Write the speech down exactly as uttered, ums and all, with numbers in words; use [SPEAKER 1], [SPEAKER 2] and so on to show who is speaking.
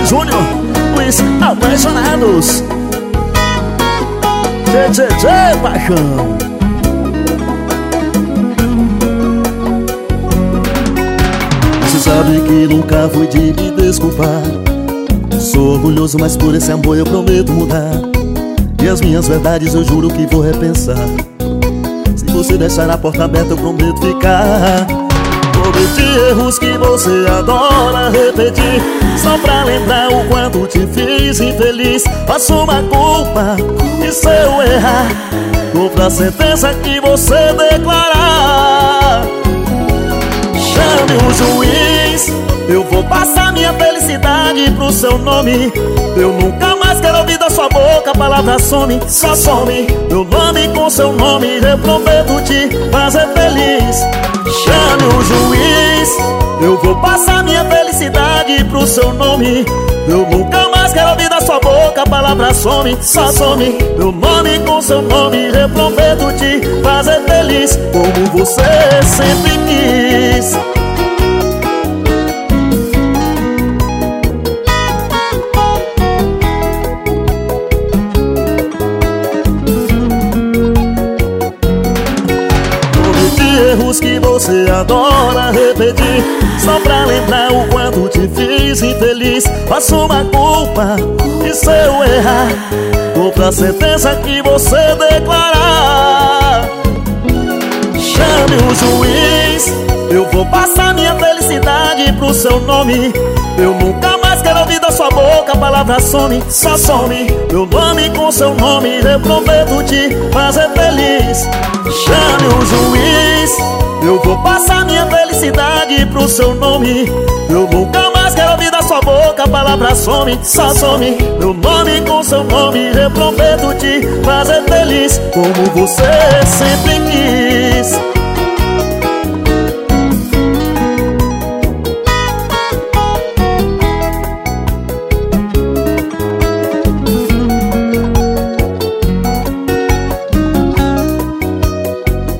[SPEAKER 1] Júnior, os apaixonados. Tchê, tchê, tchê, paixão. Você sabe que nunca fui de me desculpar. Sou orgulhoso, mas por esse amor eu prometo mudar. E as minhas verdades eu juro que vou repensar. Se você deixar a porta aberta eu prometo ficar. Cometi erros que você adora repetir, só pra lembrar o quanto te fiz infeliz. Faço uma culpa e se eu errar, vou pra sentença que você declarar. Chame o juiz, eu vou passar minha felicidade pro seu nome. Eu nunca mais quero ouvir da sua boca, a palavra some, só some. Meu nome com seu nome, eu prometo te fazer feliz. Chame o juiz, eu vou passar minha felicidade pro seu nome. Eu nunca mais quero ouvir da sua boca, a palavra some, só some. Meu nome com seu nome, eu prometo te fazer feliz, como você sempre quis. Erros que você adora repetir, só pra lembrar o quanto te fiz infeliz. Faço uma culpa e se eu errar, vou pra sentença que você declarar. Chame o juiz, eu vou passar minha felicidade pro seu nome. Eu nunca mais quero ouvir da sua boca, a palavra some, só some. Meu nome com seu nome, eu prometo te fazer feliz. Chame o juiz, eu vou passar minha felicidade pro seu nome. Eu nunca mais quero ouvir da sua boca, a palavra some, só some. Meu nome com seu nome, eu prometo te fazer feliz, como você sempre quis.